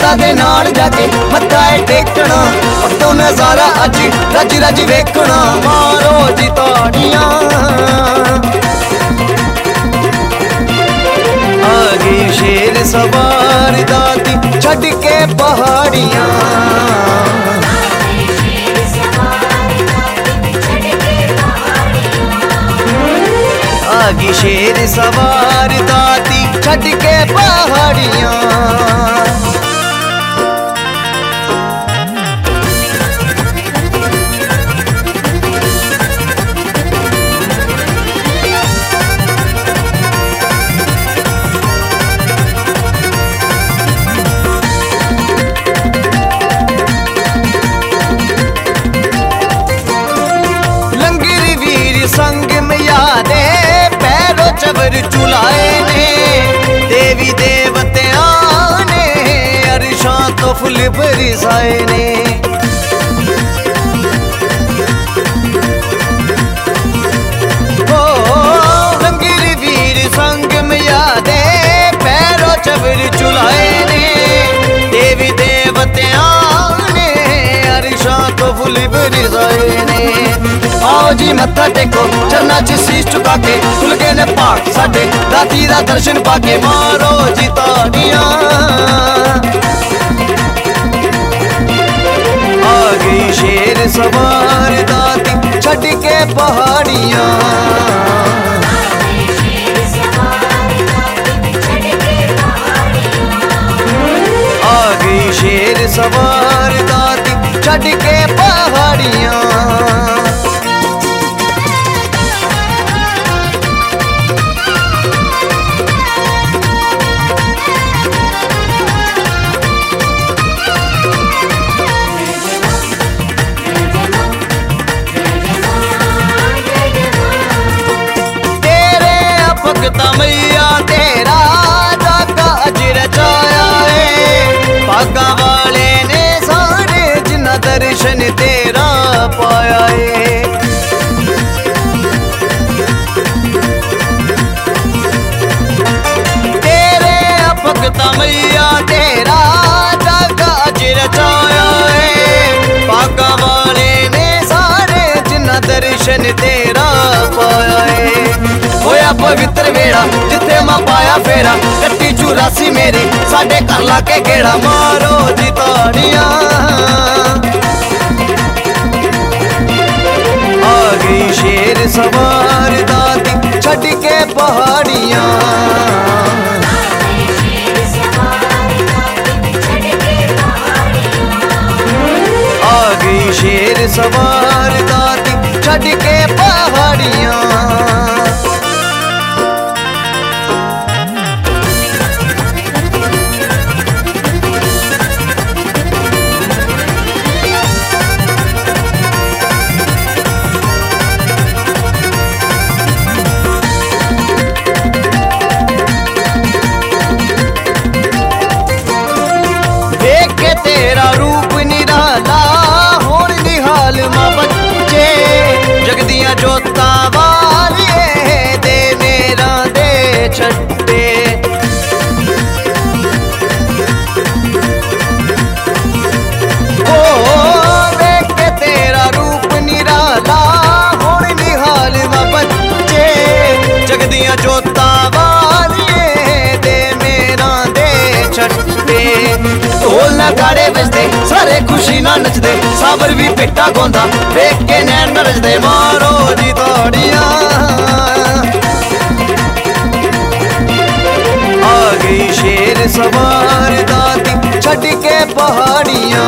खुदा दे नाल जाके मत्था टेकना, तो नजारा अज रज रज वेखना। मारो जी ताड़ियां, आ गई शेर सवार दाती छड़ के पहाड़ियां। आगी शेर सवार दाती छड़ के पहाड़ियां। लंगर वीर संग मियादे पैरों चबर चुलाए ने, देवी देवतिया ने अरशां तो फुल बरसाए ने। ओ लंगर वीर संग मियादे पैरों चबर चुलाए ने, देवी देवतिया ने अरशां तो फुल बरसाए ने। आओ जी मत्था टेको चरना च शीश झुका के, खुल गए ने पाक साडे दाती दा दर्शन पाके। मारो जी ताड़ियां, आ गई शेर सवार दाती छड़ के पहाड़ियां। आ गई शेर सवार दाती छड़ के पहाड़ियां। मैया तेरा जाका अज रचाया है, भागा वाले ने सारे जिन्ना दर्शन तेरा पाया है। तेरे भगता मैया तेरा जाका अज रचाया है, भागा वाले ने सारे जिन्ना दर्शन तेरा पाया है। होया पवित्र वेड़ा जिथे मां पाया फेरा, कट्टी 84 मेरे साडे घर लाके गेड़ा। मारो जी ताड़ियां, आ गई शेर सवार दाती छड़ के पहाड़ियां। आ गई शेर सवार दाती छड़ के पहाड़ियां। तेरा रूप निराला होण निहाल मां बच्चे, जगदियां जोता वाले दे मेरा दे छट्टे। ओ देख के तेरा रूप निराला होण निहाल मां बच्चे, जगदियां जोता वाले दे मेरा दे छट्टे। ढोल नगाड़े बजदे सारे खुशी ना नचदे, साबर भी पिट्टा गौंदा देख के नैन नचदे। मारो जी ताड़ियां, आ गई शेर सवार दाती छड़ के पहाड़ियां।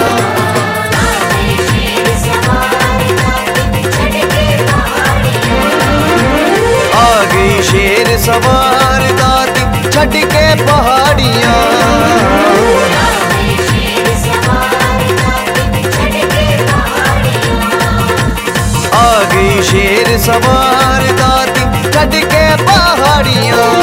आ गई शेर सवार दाती छड़ के पहाड़ियां। आ गई शेर सवार दाती छड़ के पहाड़ियां।